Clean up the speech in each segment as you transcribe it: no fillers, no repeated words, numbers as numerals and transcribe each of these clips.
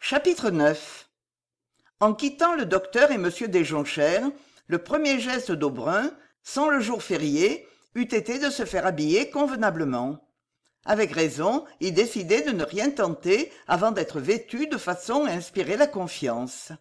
Chapitre 9. En quittant le docteur et M. Desjonchères, le premier geste d'Aubrun, sans le jour férié, eût été de se faire habiller convenablement. Avec raison, il décidait de ne rien tenter avant d'être vêtu de façon à inspirer la confiance.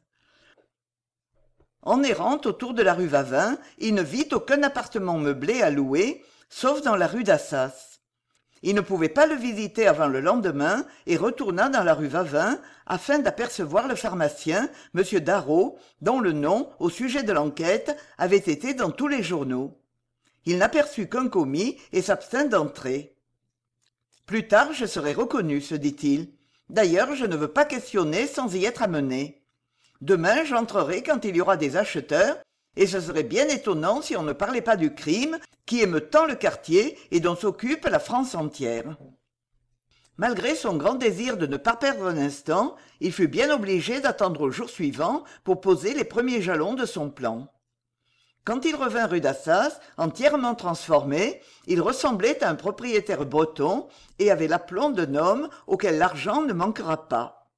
En errant autour de la rue Vavin, il ne vit aucun appartement meublé à louer, sauf dans la rue d'Assas. Il ne pouvait pas le visiter avant le lendemain et retourna dans la rue Vavin afin d'apercevoir le pharmacien, M. Darrot, dont le nom, au sujet de l'enquête, avait été dans tous les journaux. Il n'aperçut qu'un commis et s'abstint d'entrer. « Plus tard, je serai reconnu, se dit-il. D'ailleurs, je ne veux pas questionner sans y être amené. Demain, j'entrerai quand il y aura des acheteurs, et ce serait bien étonnant si on ne parlait pas du crime qui émeut tant le quartier et dont s'occupe la France entière. » Malgré son grand désir de ne pas perdre un instant, il fut bien obligé d'attendre au jour suivant pour poser les premiers jalons de son plan. Quand il revint rue d'Assas, entièrement transformé, il ressemblait à un propriétaire breton et avait l'aplomb d'un homme auquel l'argent ne manquera pas.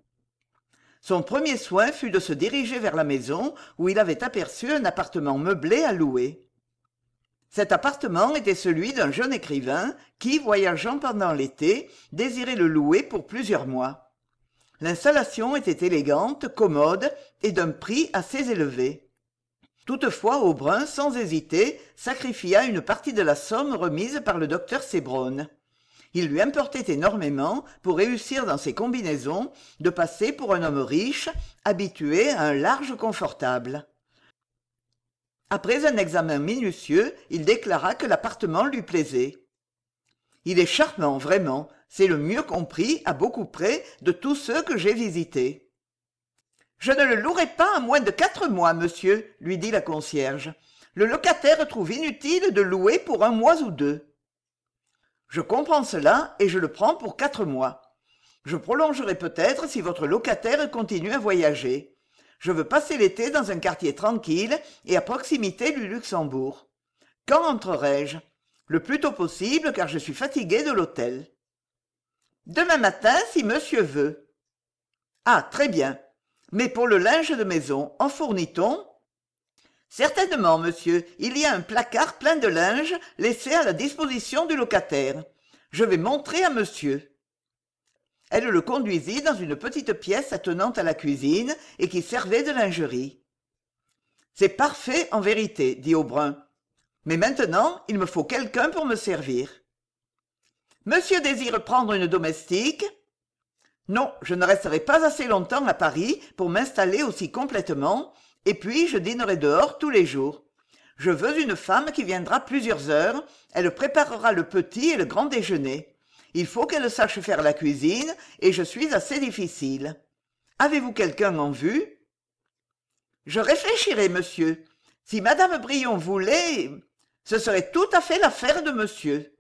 Son premier soin fut de se diriger vers la maison où il avait aperçu un appartement meublé à louer. Cet appartement était celui d'un jeune écrivain qui, voyageant pendant l'été, désirait le louer pour plusieurs mois. L'installation était élégante, commode et d'un prix assez élevé. Toutefois, Aubrun, sans hésiter, sacrifia une partie de la somme remise par le docteur Sébrone. Il lui importait énormément, pour réussir dans ses combinaisons, de passer pour un homme riche, habitué à un large confortable. Après un examen minutieux, il déclara que l'appartement lui plaisait. « Il est charmant, vraiment, c'est le mieux compris, à beaucoup près, de tous ceux que j'ai visités. » « Je ne le louerai pas à moins de 4 mois, monsieur, lui dit la concierge. Le locataire trouve inutile de louer pour 1 mois ou 2. Je comprends cela et je le prends pour 4 mois. Je prolongerai peut-être si votre locataire continue à voyager. Je veux passer l'été dans un quartier tranquille et à proximité du Luxembourg. Quand entrerai-je? Le plus tôt possible, car je suis fatigué de l'hôtel. Demain matin, si monsieur veut. Ah, très bien. Mais pour le linge de maison, en fournit-on? Certainement, monsieur, il y a un placard plein de linge laissé à la disposition du locataire. Je vais montrer à monsieur. Elle le conduisit dans une petite pièce attenante à la cuisine et qui servait de lingerie. C'est parfait en vérité, dit Aubrun. Mais maintenant, il me faut quelqu'un pour me servir. Monsieur désire prendre une domestique? Non, je ne resterai pas assez longtemps à Paris pour m'installer aussi complètement, et puis je dînerai dehors tous les jours. Je veux une femme qui viendra plusieurs heures, elle préparera le petit et le grand déjeuner. Il faut qu'elle sache faire la cuisine, et je suis assez difficile. Avez-vous quelqu'un en vue? Je réfléchirai, monsieur. Si madame Brion voulait, ce serait tout à fait l'affaire de monsieur.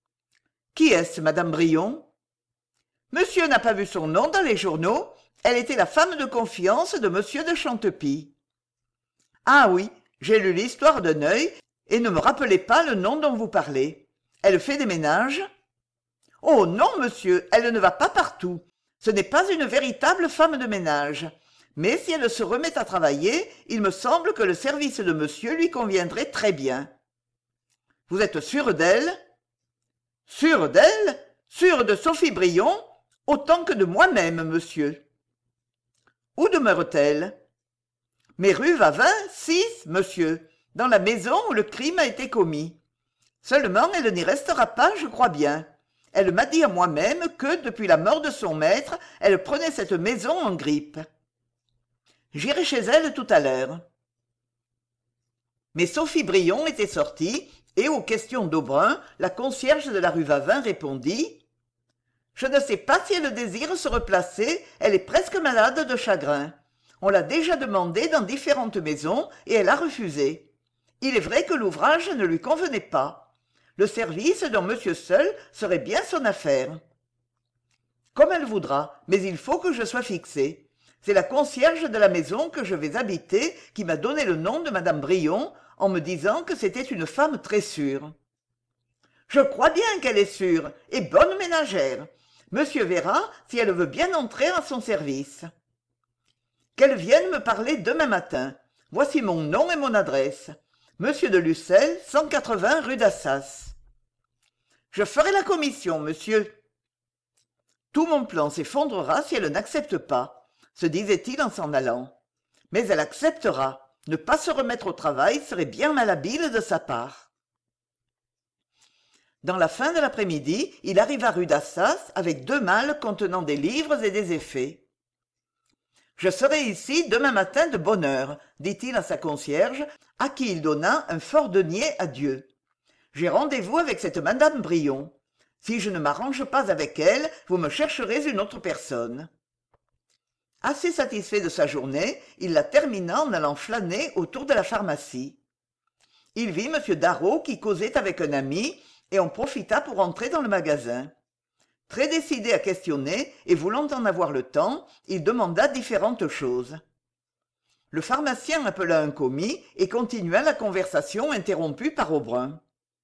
Qui est-ce, madame Brion? Monsieur n'a pas vu son nom dans les journaux. Elle était la femme de confiance de monsieur de Chantepie. Ah oui, j'ai lu l'histoire d'un œil et ne me rappelez pas le nom dont vous parlez. Elle fait des ménages? Oh non, monsieur, elle ne va pas partout. Ce n'est pas une véritable femme de ménage. Mais si elle se remet à travailler, il me semble que le service de monsieur lui conviendrait très bien. Vous êtes sûr d'elle? Sûr d'elle? Sûr de Sophie Brion? Autant que de moi-même, monsieur. Où demeure-t-elle? Mais rue Vavin, 6, monsieur, dans la maison où le crime a été commis. Seulement, elle n'y restera pas, je crois bien. Elle m'a dit à moi-même que, depuis la mort de son maître, elle prenait cette maison en grippe. J'irai chez elle tout à l'heure. Mais Sophie Brion était sortie, et aux questions d'Aubrun, la concierge de la rue Vavin répondit: « Je ne sais pas si elle désire se replacer, elle est presque malade de chagrin. On l'a déjà demandé dans différentes maisons et elle a refusé. Il est vrai que l'ouvrage ne lui convenait pas. Le service dont monsieur seul serait bien son affaire. Comme elle voudra, mais il faut que je sois fixé. C'est la concierge de la maison que je vais habiter qui m'a donné le nom de madame Brion en me disant que c'était une femme très sûre. Je crois bien qu'elle est sûre et bonne ménagère. Monsieur verra si elle veut bien entrer à son service. Qu'elle vienne me parler demain matin. Voici mon nom et mon adresse. Monsieur de Lucelles, 180 rue d'Assas. Je ferai la commission, monsieur. Tout mon plan s'effondrera si elle n'accepte pas, se disait-il en s'en allant. Mais elle acceptera. Ne pas se remettre au travail serait bien malhabile de sa part. Dans la fin de l'après-midi, il arriva rue d'Assas avec 2 malles contenant des livres et des effets. « Je serai ici demain matin de bonne heure, dit-il à sa concierge, à qui il donna un fort denier à Dieu. J'ai rendez-vous avec cette madame Brion. Si je ne m'arrange pas avec elle, vous me chercherez une autre personne. » Assez satisfait de sa journée, il la termina en allant flâner autour de la pharmacie. Il vit M. Darreau qui causait avec un ami et en profita pour entrer dans le magasin. Très décidé à questionner et voulant en avoir le temps, il demanda différentes choses. Le pharmacien appela un commis et continua la conversation interrompue par Aubrun.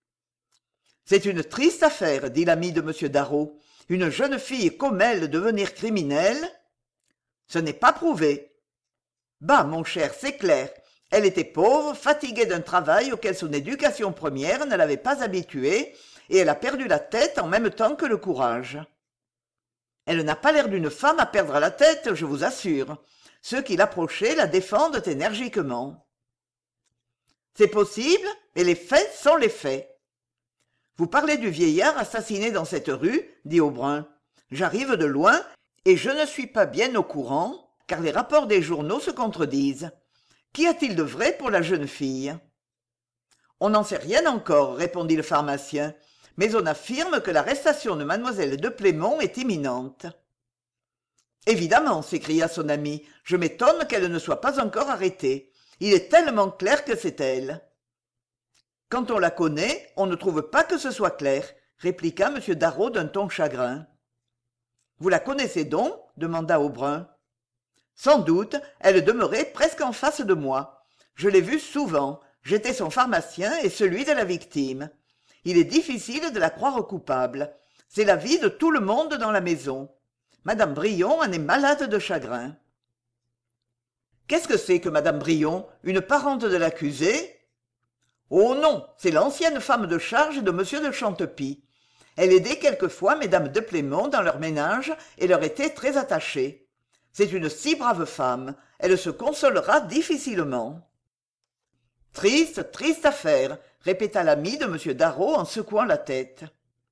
« C'est une triste affaire, dit l'ami de M. Darreau. Une jeune fille comme elle devenir criminelle ? Ce n'est pas prouvé. Bah, mon cher, c'est clair. Elle était pauvre, fatiguée d'un travail auquel son éducation première ne l'avait pas habituée, et elle a perdu la tête en même temps que le courage. Elle n'a pas l'air d'une femme à perdre la tête, je vous assure. Ceux qui l'approchaient la défendent énergiquement. C'est possible, mais les faits sont les faits. Vous parlez du vieillard assassiné dans cette rue, dit Aubrun. J'arrive de loin, et je ne suis pas bien au courant, car les rapports des journaux se contredisent. Qu'y a-t-il de vrai pour la jeune fille ? On n'en sait rien encore, répondit le pharmacien, mais on affirme que l'arrestation de mademoiselle de Plémont est imminente. Évidemment, s'écria son ami, je m'étonne qu'elle ne soit pas encore arrêtée. Il est tellement clair que c'est elle. Quand on la connaît, on ne trouve pas que ce soit clair, répliqua M. Darreau d'un ton chagrin. Vous la connaissez donc ? Demanda Aubrun. Sans doute, elle demeurait presque en face de moi. Je l'ai vue souvent. J'étais son pharmacien et celui de la victime. Il est difficile de la croire coupable. C'est l'avis de tout le monde dans la maison. Madame Brion en est malade de chagrin. Qu'est-ce que c'est que Madame Brion, une parente de l'accusé ? Oh non, c'est l'ancienne femme de charge de Monsieur de Chantepie. Elle aidait quelquefois mesdames de Plémont dans leur ménage et leur était très attachée. C'est une si brave femme, elle se consolera difficilement. Triste, triste affaire, répéta l'ami de M. Darreau en secouant la tête.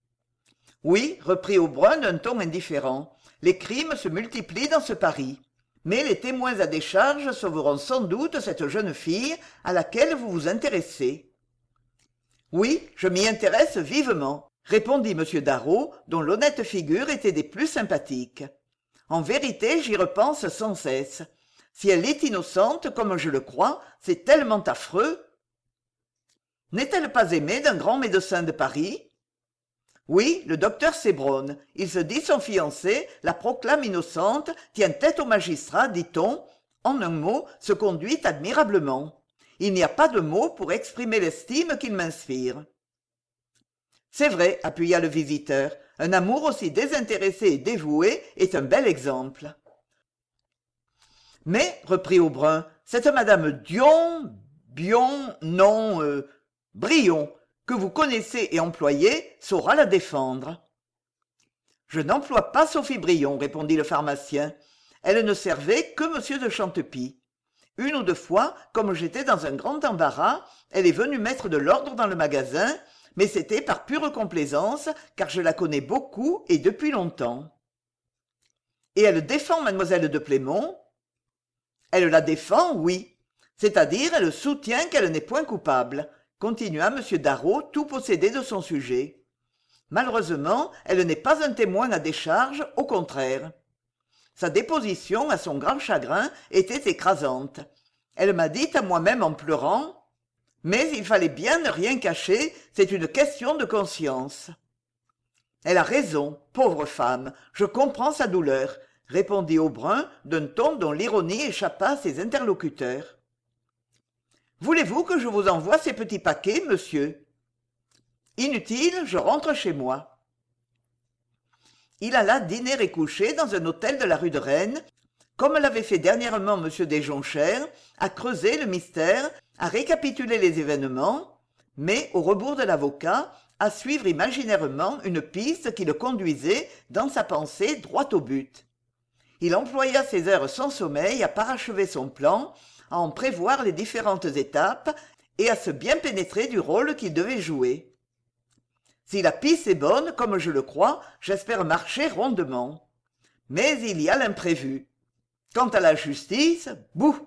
Oui, reprit Aubrun d'un ton indifférent, les crimes se multiplient dans ce Paris. Mais les témoins à décharge sauveront sans doute cette jeune fille à laquelle vous vous intéressez. Oui, je m'y intéresse vivement, répondit M. Darreau, dont l'honnête figure était des plus sympathiques. En vérité, j'y repense sans cesse. Si elle est innocente, comme je le crois, c'est tellement affreux. N'est-elle pas aimée d'un grand médecin de Paris ? Oui, le docteur Sébrone. Il se dit son fiancé, la proclame innocente, tient tête au magistrat, dit-on. En un mot, se conduit admirablement. Il n'y a pas de mots pour exprimer l'estime qu'il m'inspire. C'est vrai, appuya le visiteur, un amour aussi désintéressé et dévoué est un bel exemple. Mais, reprit Aubrun, cette madame Brion, que vous connaissez et employez, saura la défendre. Je n'emploie pas Sophie Brion, répondit le pharmacien. Elle ne servait que M. de Chantepie. Une ou deux fois, comme j'étais dans un grand embarras, elle est venue mettre de l'ordre dans le magasin, mais c'était par pure complaisance, car je la connais beaucoup et depuis longtemps. Et elle défend mademoiselle de Plémont ? Elle la défend, oui. C'est-à-dire, elle soutient qu'elle n'est point coupable, continua M. Darreau, tout possédé de son sujet. Malheureusement, elle n'est pas un témoin à décharge, au contraire. Sa déposition, à son grand chagrin, était écrasante. Elle m'a dit à moi-même en pleurant « Mais il fallait bien ne rien cacher, c'est une question de conscience. » Elle a raison, pauvre femme, je comprends sa douleur, répondit Aubrun d'un ton dont l'ironie échappa à ses interlocuteurs. Voulez-vous que je vous envoie ces petits paquets, monsieur ? Inutile, je rentre chez moi. Il alla dîner et coucher dans un hôtel de la rue de Rennes, comme l'avait fait dernièrement M. Desjonchères, à creuser le mystère, à récapituler les événements, mais, au rebours de l'avocat, à suivre imaginairement une piste qui le conduisait, dans sa pensée, droit au but. Il employa ses heures sans sommeil à parachever son plan, à en prévoir les différentes étapes et à se bien pénétrer du rôle qu'il devait jouer. Si la piste est bonne, comme je le crois, j'espère marcher rondement. Mais il y a l'imprévu. Quant à la justice, bouh!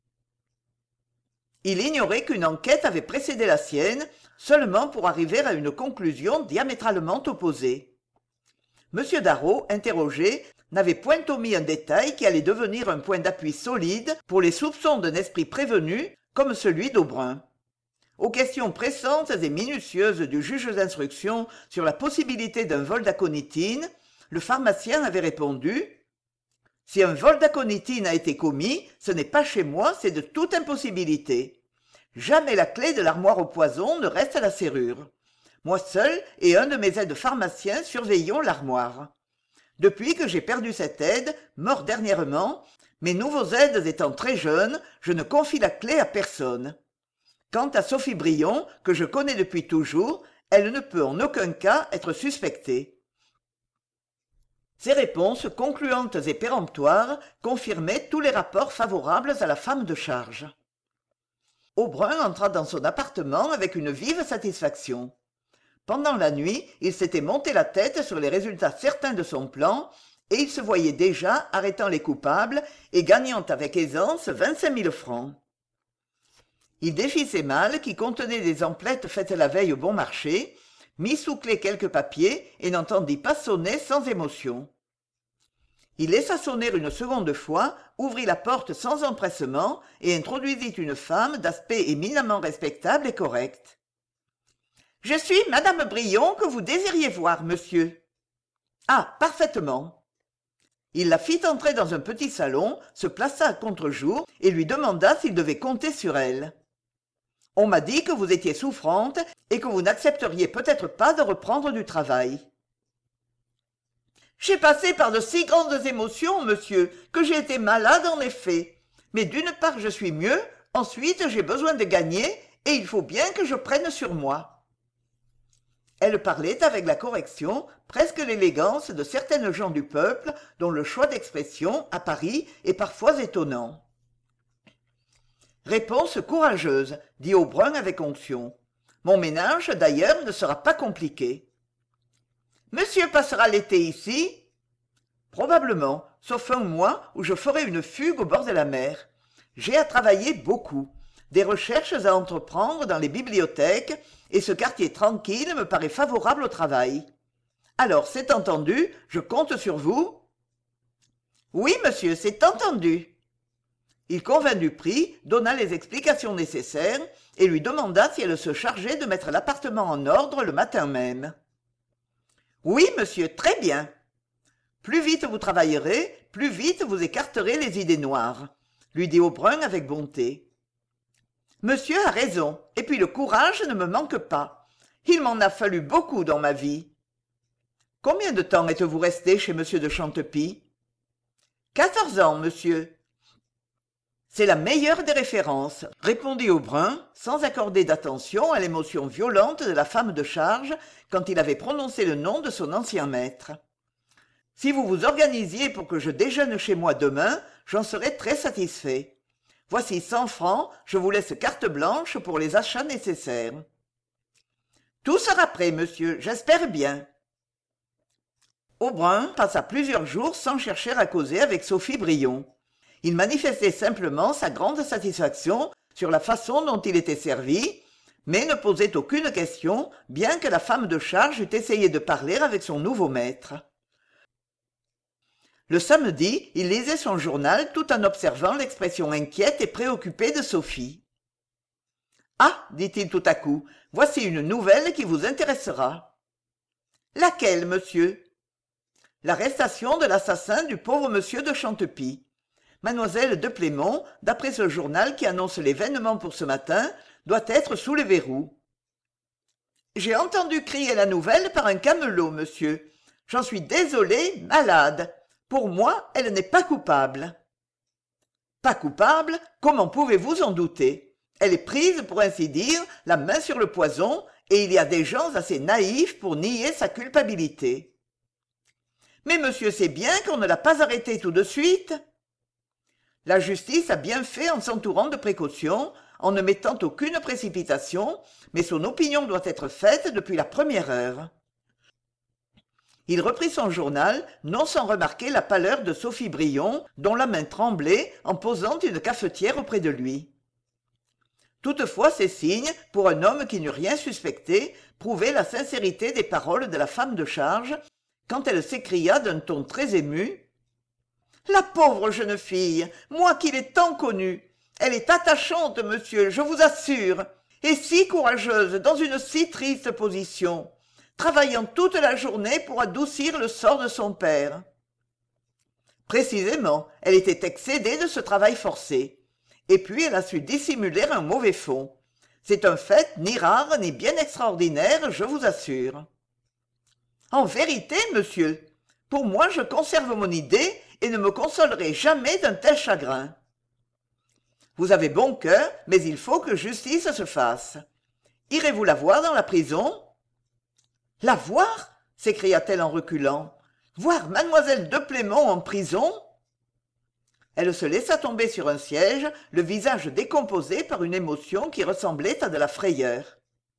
Il ignorait qu'une enquête avait précédé la sienne, seulement pour arriver à une conclusion diamétralement opposée. M. Darreau, interrogé, n'avait point omis un détail qui allait devenir un point d'appui solide pour les soupçons d'un esprit prévenu comme celui d'Aubrun. Aux questions pressantes et minutieuses du juge d'instruction sur la possibilité d'un vol d'aconitine, le pharmacien avait répondu « Si un vol d'aconitine a été commis, ce n'est pas chez moi, c'est de toute impossibilité. Jamais la clé de l'armoire au poison ne reste à la serrure. Moi seul et un de mes aides pharmaciens surveillons l'armoire. Depuis que j'ai perdu cette aide, mort dernièrement, mes nouveaux aides étant très jeunes, je ne confie la clé à personne. Quant à Sophie Brion, que je connais depuis toujours, elle ne peut en aucun cas être suspectée. » Ces réponses concluantes et péremptoires confirmaient tous les rapports favorables à la femme de charge. Aubrun entra dans son appartement avec une vive satisfaction. Pendant la nuit, il s'était monté la tête sur les résultats certains de son plan, et il se voyait déjà arrêtant les coupables et gagnant avec aisance 25 000 francs. Il défit ses malles qui contenaient des emplettes faites la veille au bon marché, mit sous clé quelques papiers et n'entendit pas sonner sans émotion. Il laissa sonner une seconde fois, ouvrit la porte sans empressement et introduisit une femme d'aspect éminemment respectable et correct. « Je suis madame Brion que vous désiriez voir, monsieur. »« Ah, parfaitement. » Il la fit entrer dans un petit salon, se plaça à contre-jour et lui demanda s'il devait compter sur elle. « On m'a dit que vous étiez souffrante et que vous n'accepteriez peut-être pas de reprendre du travail. »« J'ai passé par de si grandes émotions, monsieur, que j'ai été malade en effet. Mais d'une part je suis mieux, ensuite j'ai besoin de gagner et il faut bien que je prenne sur moi. » Elle parlait avec la correction, presque l'élégance de certaines gens du peuple dont le choix d'expression, à Paris, est parfois étonnant. « Réponse courageuse, dit Aubrun avec onction. Mon ménage, d'ailleurs, ne sera pas compliqué. »« Monsieur passera l'été ici ?»« Probablement, sauf un mois où je ferai une fugue au bord de la mer. J'ai à travailler beaucoup, des recherches à entreprendre dans les bibliothèques, et ce quartier tranquille me paraît favorable au travail. Alors, c'est entendu, je compte sur vous ? » ?»« Oui, monsieur, c'est entendu. » Il convint du prix, donna les explications nécessaires et lui demanda si elle se chargeait de mettre l'appartement en ordre le matin même. « Oui, monsieur, très bien. Plus vite vous travaillerez, plus vite vous écarterez les idées noires, » lui dit Aubrun avec bonté. « Monsieur a raison, et puis le courage ne me manque pas. Il m'en a fallu beaucoup dans ma vie. » « Combien de temps êtes-vous resté chez monsieur de Chantepie ? » « 14 ans, monsieur. »« C'est la meilleure des références, » répondit Aubrun, sans accorder d'attention à l'émotion violente de la femme de charge quand il avait prononcé le nom de son ancien maître. « Si vous vous organisiez pour que je déjeune chez moi demain, j'en serais très satisfait. Voici 100 francs, je vous laisse carte blanche pour les achats nécessaires. »« Tout sera prêt, monsieur, j'espère bien. » Aubrun passa plusieurs jours sans chercher à causer avec Sophie Brion. Il manifestait simplement sa grande satisfaction sur la façon dont il était servi, mais ne posait aucune question, bien que la femme de charge eût essayé de parler avec son nouveau maître. Le samedi, il lisait son journal tout en observant l'expression inquiète et préoccupée de Sophie. « Ah, dit-il tout à coup, voici une nouvelle qui vous intéressera. »« Laquelle, monsieur ?»« L'arrestation de l'assassin du pauvre monsieur de Chantepie. Mademoiselle de Plémont, d'après ce journal qui annonce l'événement pour ce matin, doit être sous les verrous. »« J'ai entendu crier la nouvelle par un camelot, monsieur. J'en suis désolée, malade. Pour moi, elle n'est pas coupable. Pas coupable? Comment pouvez-vous en douter? Elle est prise, pour ainsi dire, la main sur le poison, et il y a des gens assez naïfs pour nier sa culpabilité. Mais monsieur sait bien qu'on ne l'a pas arrêtée tout de suite. La justice a bien fait en s'entourant de précautions, en ne mettant aucune précipitation, mais son opinion doit être faite depuis la première heure. Il reprit son journal, non sans remarquer la pâleur de Sophie Brion, dont la main tremblait en posant une cafetière auprès de lui. Toutefois, ces signes, pour un homme qui n'eût rien suspecté, prouvaient la sincérité des paroles de la femme de charge, quand elle s'écria d'un ton très ému: « La pauvre jeune fille, moi qui l'ai tant connue, elle est attachante, monsieur, je vous assure, et si courageuse dans une si triste position, travaillant toute la journée pour adoucir le sort de son père. » Précisément, elle était excédée de ce travail forcé. Et puis elle a su dissimuler un mauvais fond. C'est un fait ni rare ni bien extraordinaire, je vous assure. En vérité, monsieur, pour moi je conserve mon idée et ne me consolerai jamais d'un tel chagrin. Vous avez bon cœur, mais il faut que justice se fasse. Irez-vous la voir dans la prison? La voir? S'écria-t-elle en reculant. Voir mademoiselle de Plémont en prison? Elle se laissa tomber sur un siège, le visage décomposé par une émotion qui ressemblait à de la frayeur.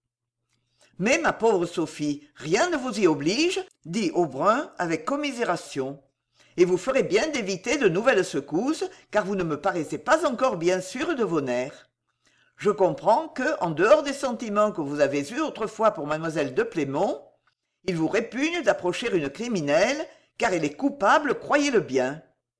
« Mais, ma pauvre Sophie, rien ne vous y oblige, » dit Aubrun avec commisération. « Et vous ferez bien d'éviter de nouvelles secousses, car vous ne me paraissez pas encore bien sûre de vos nerfs. Je comprends que, en dehors des sentiments que vous avez eus autrefois pour mademoiselle de Plémont, il vous répugne d'approcher une criminelle, car elle est coupable, croyez-le bien. »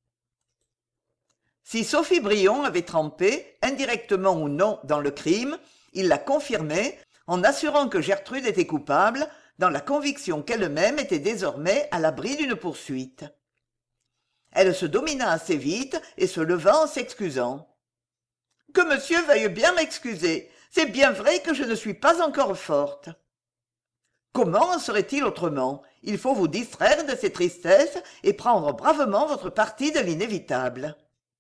Si Sophie Brion avait trempé, indirectement ou non, dans le crime, il la confirmait en assurant que Gertrude était coupable, dans la conviction qu'elle-même était désormais à l'abri d'une poursuite. Elle se domina assez vite et se leva en s'excusant. « Que monsieur veuille bien m'excuser, c'est bien vrai que je ne suis pas encore forte. » Comment en serait-il autrement? Il faut vous distraire de ces tristesses et prendre bravement votre parti de l'inévitable.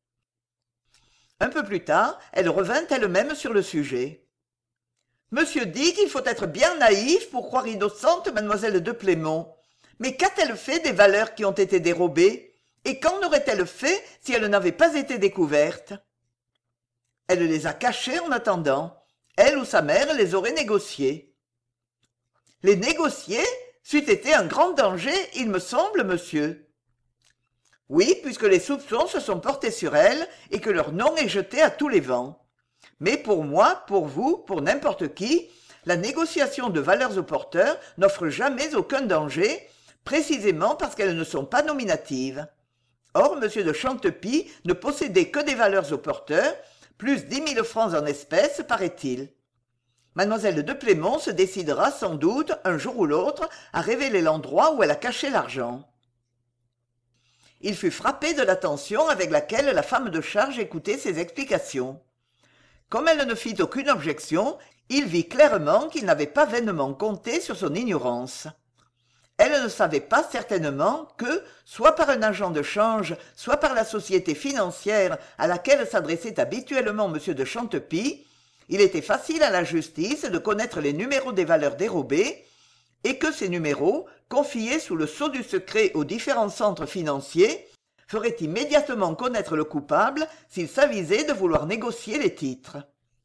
Un peu plus tard, elle revint elle-même sur le sujet. « Monsieur dit qu'il faut être bien naïf pour croire innocente mademoiselle de Plémont. Mais qu'a-t-elle fait des valeurs qui ont été dérobées? Et qu'en aurait-elle fait si elles n'avaient pas été découvertes? Elle les a cachées en attendant. Elle ou sa mère les aurait négociées. » « Les négocier? C'eût été un grand danger, il me semble, monsieur. » « Oui, puisque les soupçons se sont portés sur elle et que leur nom est jeté à tous les vents. Mais pour moi, pour vous, pour n'importe qui, la négociation de valeurs au porteur n'offre jamais aucun danger, précisément parce qu'elles ne sont pas nominatives. Or, M. de Chantepie ne possédait que des valeurs au porteur, plus 10 000 francs en espèces, paraît-il. Mademoiselle de Plémont se décidera sans doute, un jour ou l'autre, à révéler l'endroit où elle a caché l'argent. Il fut frappé de l'attention avec laquelle la femme de charge écoutait ses explications. Comme elle ne fit aucune objection, il vit clairement qu'il n'avait pas vainement compté sur son ignorance. Elle ne savait pas certainement que, soit par un agent de change, soit par la société financière à laquelle s'adressait habituellement M. de Chantepie, il était facile à la justice de connaître les numéros des valeurs dérobées, et que ces numéros, confiés sous le sceau du secret aux différents centres financiers, feraient immédiatement connaître le coupable s'il s'avisait de vouloir négocier les titres.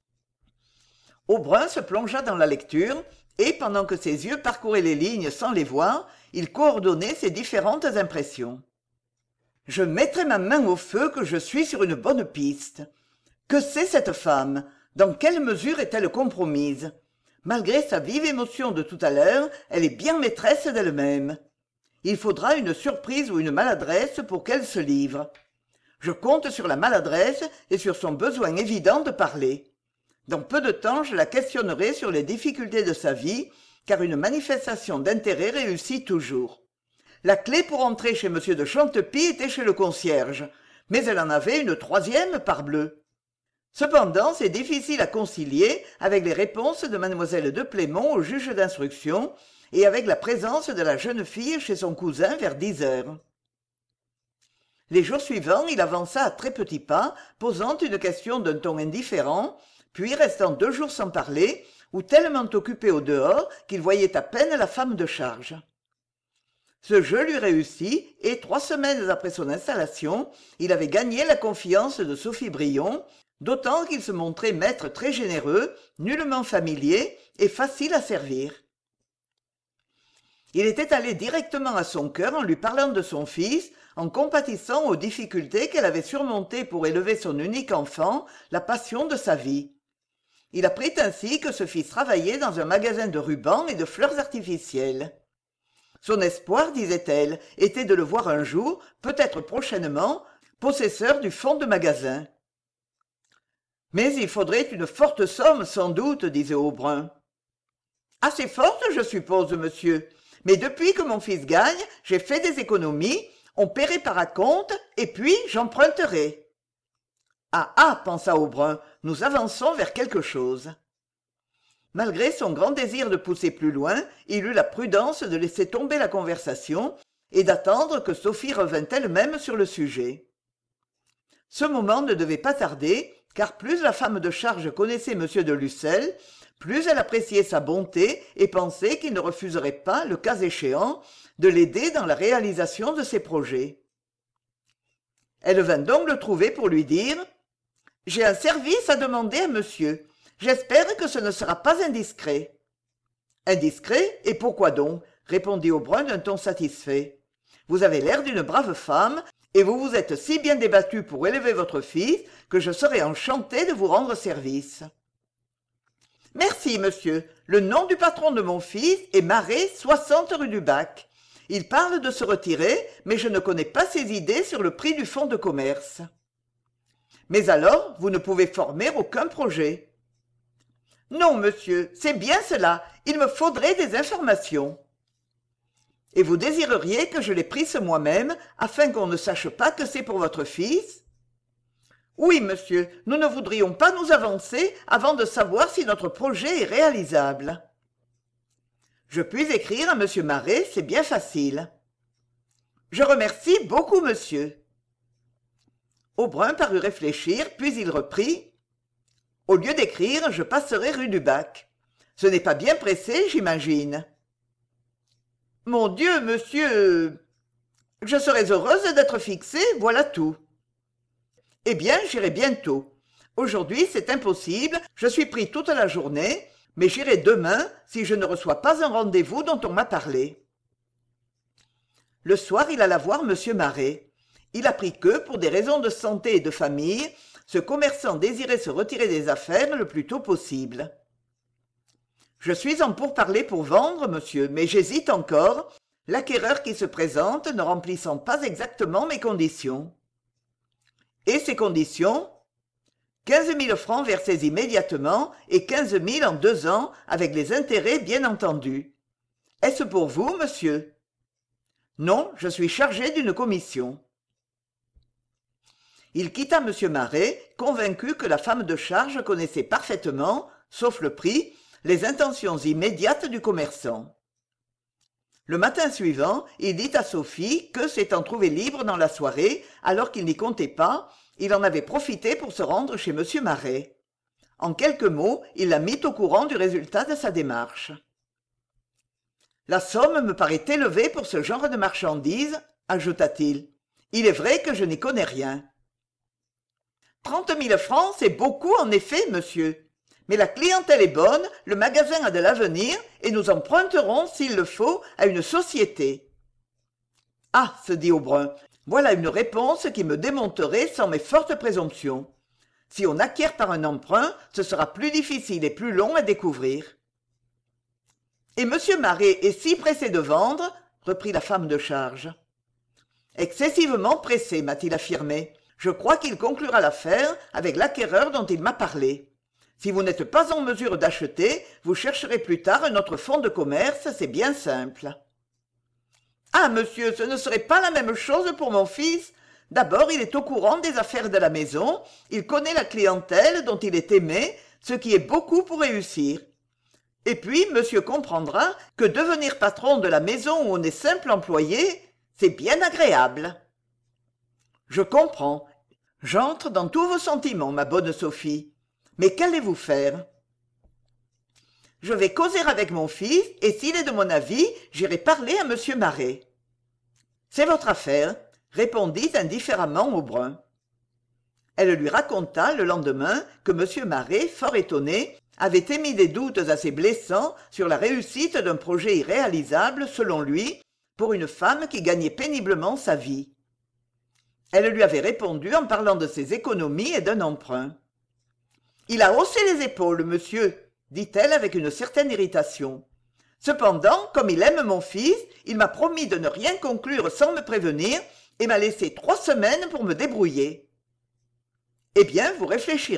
Aubrun se plongea dans la lecture, et pendant que ses yeux parcouraient les lignes sans les voir, il coordonnait ses différentes impressions. « Je mettrai ma main au feu que je suis sur une bonne piste. Que c'est cette femme? Dans quelle mesure est-elle compromise? Malgré sa vive émotion de tout à l'heure, elle est bien maîtresse d'elle-même. Il faudra une surprise ou une maladresse pour qu'elle se livre. Je compte sur la maladresse et sur son besoin évident de parler. Dans peu de temps, je la questionnerai sur les difficultés de sa vie, car une manifestation d'intérêt réussit toujours. La clé pour entrer chez M. de Chantepie était chez le concierge, mais elle en avait une troisième, parbleu. Cependant, c'est difficile à concilier avec les réponses de mademoiselle de Plémont au juge d'instruction, et avec la présence de la jeune fille chez son cousin vers 10 heures. Les jours suivants, il avança à très petits pas, posant une question d'un ton indifférent, puis restant 2 jours sans parler, ou tellement occupé au dehors qu'il voyait à peine la femme de charge. Ce jeu lui réussit, et 3 semaines après son installation, il avait gagné la confiance de Sophie Brion, d'autant qu'il se montrait maître très généreux, nullement familier et facile à servir. Il était allé directement à son cœur en lui parlant de son fils, en compatissant aux difficultés qu'elle avait surmontées pour élever son unique enfant, la passion de sa vie. Il apprit ainsi que ce fils travaillait dans un magasin de rubans et de fleurs artificielles. Son espoir, disait-elle, était de le voir un jour, peut-être prochainement, possesseur du fonds de magasin. « Mais il faudrait une forte somme, sans doute, disait Aubrun. « Assez forte, je suppose, monsieur. Mais depuis que mon fils gagne, j'ai fait des économies, on paierait par acompte, et puis j'emprunterai. » Ah ah, pensa Aubrun, nous avançons vers quelque chose. Malgré son grand désir de pousser plus loin, il eut la prudence de laisser tomber la conversation et d'attendre que Sophie revînt elle-même sur le sujet. Ce moment ne devait pas tarder, car plus la femme de charge connaissait M. de Lussel, plus elle appréciait sa bonté et pensait qu'il ne refuserait pas, le cas échéant, de l'aider dans la réalisation de ses projets. Elle vint donc le trouver pour lui dire « J'ai un service à demander à monsieur. J'espère que ce ne sera pas indiscret. »« Indiscret ? Et pourquoi donc ?» répondit Aubrun d'un ton satisfait. « Vous avez l'air d'une brave femme, et vous vous êtes si bien débattue pour élever votre fils que je serais enchanté de vous rendre service. »« Merci, monsieur. Le nom du patron de mon fils est Marais, 60 rue du Bac. Il parle de se retirer, mais je ne connais pas ses idées sur le prix du fonds de commerce. »« Mais alors, vous ne pouvez former aucun projet. » « Non, monsieur, c'est bien cela. Il me faudrait des informations. »« Et vous désireriez que je les prisse moi-même, afin qu'on ne sache pas que c'est pour votre fils ? » ?»« Oui, monsieur, nous ne voudrions pas nous avancer avant de savoir si notre projet est réalisable. »« Je puis écrire à monsieur Marais, c'est bien facile. »« Je remercie beaucoup, monsieur. » Aubrun parut réfléchir, puis il reprit. « Au lieu d'écrire, je passerai rue du Bac. Ce n'est pas bien pressé, j'imagine. »« Mon Dieu, monsieur, je serais heureuse d'être fixée, voilà tout. »« Eh bien, j'irai bientôt. Aujourd'hui, c'est impossible, je suis pris toute la journée, mais j'irai demain si je ne reçois pas un rendez-vous dont on m'a parlé. » Le soir, il alla voir monsieur Marais. Il apprit que, pour des raisons de santé et de famille, ce commerçant désirait se retirer des affaires le plus tôt possible. « Je suis en pourparlers pour vendre, monsieur, mais j'hésite encore, l'acquéreur qui se présente ne remplissant pas exactement mes conditions. »« Et ces conditions ? » 15 000 francs versés immédiatement et 15 000 en 2 ans, avec les intérêts bien entendu. Est-ce pour vous, monsieur ? Non, je suis chargé d'une commission. Il quitta M. Marais, convaincu que la femme de charge connaissait parfaitement, sauf le prix, les intentions immédiates du commerçant. Le matin suivant, il dit à Sophie que, s'étant trouvé libre dans la soirée, alors qu'il n'y comptait pas, il en avait profité pour se rendre chez M. Marais. En quelques mots, il la mit au courant du résultat de sa démarche. « La somme me paraît élevée pour ce genre de marchandises, ajouta-t-il. Il est vrai que je n'y connais rien. » 30 000 francs, c'est beaucoup en effet, monsieur. Mais la clientèle est bonne, le magasin a de l'avenir, et nous emprunterons, s'il le faut, à une société. Ah, se dit Aubrun, voilà une réponse qui me démonterait sans mes fortes présomptions. Si on acquiert par un emprunt, ce sera plus difficile et plus long à découvrir. Et monsieur Marais est si pressé de vendre, reprit la femme de charge. Excessivement pressé, m'a-t-il affirmé. Je crois qu'il conclura l'affaire avec l'acquéreur dont il m'a parlé. Si vous n'êtes pas en mesure d'acheter, vous chercherez plus tard un autre fonds de commerce, c'est bien simple. Ah, monsieur, ce ne serait pas la même chose pour mon fils. D'abord, il est au courant des affaires de la maison, il connaît la clientèle dont il est aimé, ce qui est beaucoup pour réussir. Et puis, monsieur comprendra que devenir patron de la maison où on est simple employé, c'est bien agréable. Je comprends. J'entre dans tous vos sentiments, ma bonne Sophie. Mais qu'allez-vous faire? Je vais causer avec mon fils, et s'il est de mon avis, j'irai parler à monsieur Marais. C'est votre affaire, répondit indifféremment Aubrun. Elle lui raconta le lendemain que monsieur Marais, fort étonné, avait émis des doutes assez blessants sur la réussite d'un projet irréalisable, selon lui, pour une femme qui gagnait péniblement sa vie. Elle lui avait répondu en parlant de ses économies et d'un emprunt. « Il a haussé les épaules, monsieur, » dit-elle avec une certaine irritation. « Cependant, comme il aime mon fils, il m'a promis de ne rien conclure sans me prévenir et m'a laissé 3 semaines pour me débrouiller. » « Eh bien, vous réfléchirez. »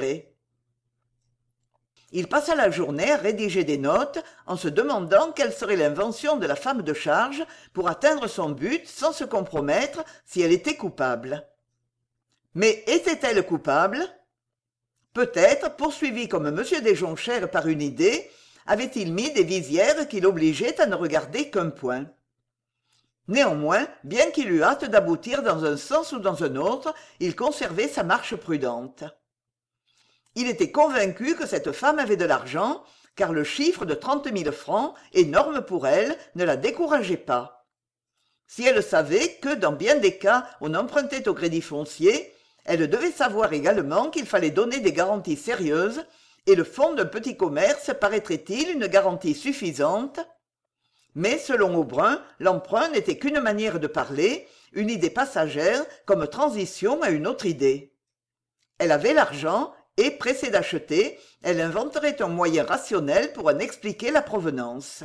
Il passa la journée à rédiger des notes en se demandant quelle serait l'invention de la femme de charge pour atteindre son but sans se compromettre si elle était coupable. Mais était-elle coupable? Peut-être, poursuivi comme M. Desjonchères par une idée, avait-il mis des visières qui l'obligeaient à ne regarder qu'un point. Néanmoins, bien qu'il eût hâte d'aboutir dans un sens ou dans un autre, il conservait sa marche prudente. Il était convaincu que cette femme avait de l'argent, car le chiffre de 30 000 francs, énorme pour elle, ne la décourageait pas. Si elle savait que, dans bien des cas, on empruntait au crédit foncier, elle devait savoir également qu'il fallait donner des garanties sérieuses, et le fonds d'un petit commerce paraîtrait-il une garantie suffisante? Mais, selon Aubrun, l'emprunt n'était qu'une manière de parler, une idée passagère comme transition à une autre idée. Elle avait l'argent, et, pressée d'acheter, elle inventerait un moyen rationnel pour en expliquer la provenance.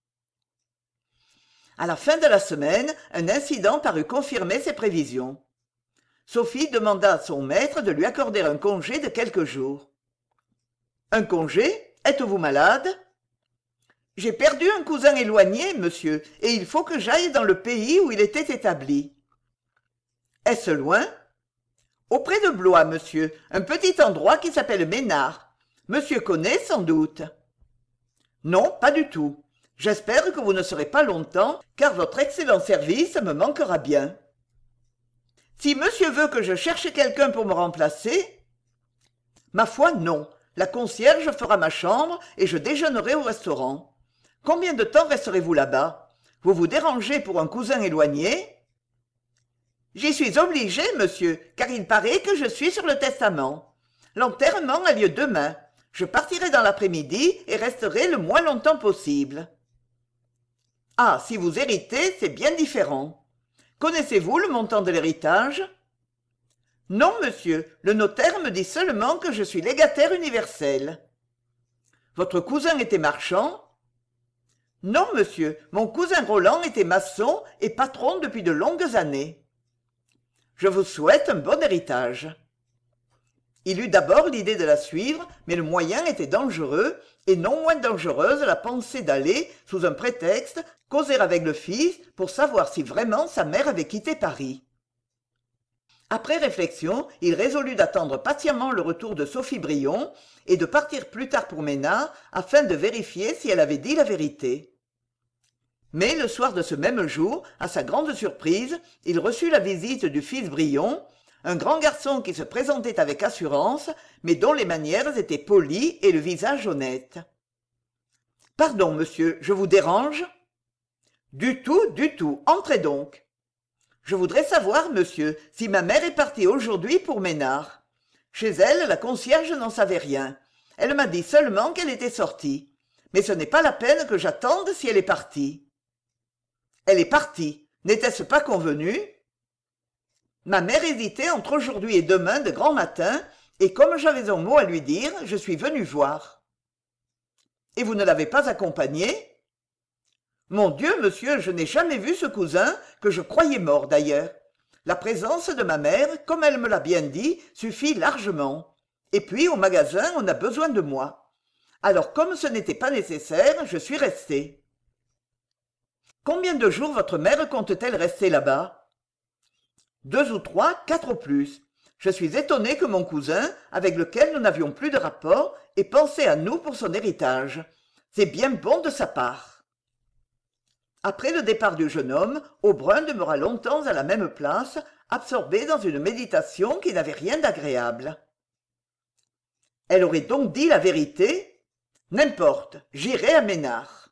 À la fin de la semaine, un incident parut confirmer ses prévisions. Sophie demanda à son maître de lui accorder un congé de quelques jours. « Un congé? Êtes-vous malade ?»« J'ai perdu un cousin éloigné, monsieur, et il faut que j'aille dans le pays où il était établi. »« Est-ce loin ?»« Auprès de Blois, monsieur, un petit endroit qui s'appelle Ménard. Monsieur connaît sans doute. »« Non, pas du tout. J'espère que vous ne serez pas longtemps, car votre excellent service me manquera bien. »« Si monsieur veut que je cherche quelqu'un pour me remplacer ?»« Ma foi, non. La concierge fera ma chambre et je déjeunerai au restaurant. Combien de temps resterez-vous là-bas? Vous vous dérangez pour un cousin éloigné ? » « J'y suis obligé, monsieur, car il paraît que je suis sur le testament. L'enterrement a lieu demain. Je partirai dans l'après-midi et resterai le moins longtemps possible. »« Ah, si vous héritez, c'est bien différent. Connaissez-vous le montant de l'héritage ? » ?»« Non, monsieur, le notaire me dit seulement que je suis légataire universel. »« Votre cousin était marchand ? » ?»« Non, monsieur, mon cousin Roland était maçon et patron depuis de longues années. »« Je vous souhaite un bon héritage. » Il eut d'abord l'idée de la suivre, mais le moyen était dangereux, et non moins dangereuse la pensée d'aller, sous un prétexte, causer avec le fils pour savoir si vraiment sa mère avait quitté Paris. Après réflexion, il résolut d'attendre patiemment le retour de Sophie Brion et de partir plus tard pour Ménard afin de vérifier si elle avait dit la vérité. Mais le soir de ce même jour, à sa grande surprise, il reçut la visite du fils Brion, un grand garçon qui se présentait avec assurance, mais dont les manières étaient polies et le visage honnête. « Pardon, monsieur, je vous dérange ?»« Du tout, entrez donc. »« Je voudrais savoir, monsieur, si ma mère est partie aujourd'hui pour Ménard. Chez elle, la concierge n'en savait rien. Elle m'a dit seulement qu'elle était sortie. Mais ce n'est pas la peine que j'attende si elle est partie. »« Elle est partie. N'était-ce pas convenu ? » Ma mère hésitait entre aujourd'hui et demain de grand matin, et comme j'avais un mot à lui dire, je suis venu voir. « Et vous ne l'avez pas accompagnée ? » Mon Dieu, monsieur, je n'ai jamais vu ce cousin, que je croyais mort d'ailleurs. La présence de ma mère, comme elle me l'a bien dit, suffit largement. Et puis, au magasin, on a besoin de moi. Alors, comme ce n'était pas nécessaire, je suis resté. Combien de jours votre mère compte-t-elle rester là-bas ? 2 ou 3, 4 au plus. Je suis étonné que mon cousin, avec lequel nous n'avions plus de rapport, ait pensé à nous pour son héritage. c'est bien bon de sa part. Après le départ du jeune homme, Aubrun demeura longtemps à la même place, absorbé dans une méditation qui n'avait rien d'agréable. Elle aurait donc dit la vérité? N'importe, j'irai à Ménard.